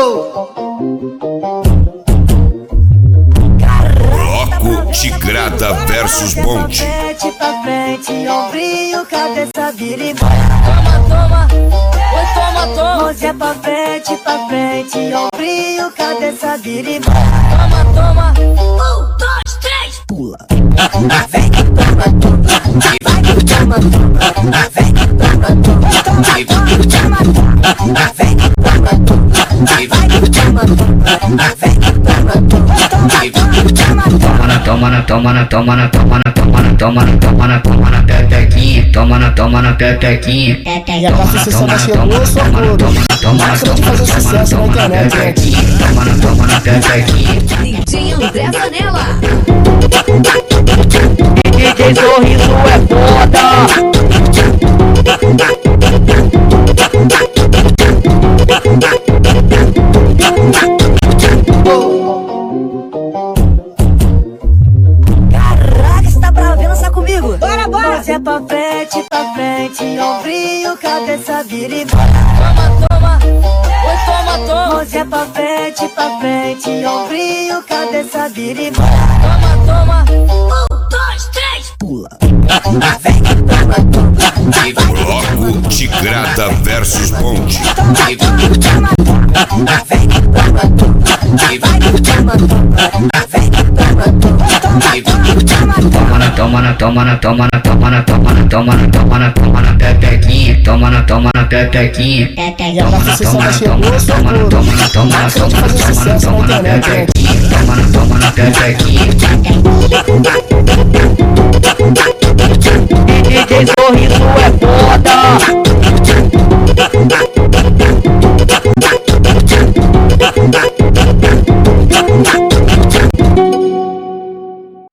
Bloco Tigrada versus Bonde. Frente pra frente, ombrinho, cabeça vira e vai. Toma, toma, toma. Mãozinha pra frente, ombrinho, cabeça vira e vai. Toma, 1, 2, 3, pula. Vem que toma, vai que toma, vem que toma, vem que toma, vai que toma, vem que toma, toma na pepequinha, toma na pepequinha. E a nossa sessão vai chegou, socorro. Máximo de fazer sucesso na internet, Toma na pepequinha. DJ André Zanella. DJ Sorriso é foda. Caraca, cê tá bravo, vem lançar comigo. Bora. Mãozinha pra frente, ombrinho, cabeça vira e vai. Toma, mãozinha pra frente, ombrinho, cabeça vira e vai. Toma, 1, 2, 3, pula. Vem que toma, Bloco Tigrada versus Bonde. vem que toma, vem que toma, Toma na pepequinha, toma na pepequinha. E a nossa sessão vai chegou, socorro. Máximo de fazer sucesso na internet, Toma na pepequinha. DJ Sorriso é foda.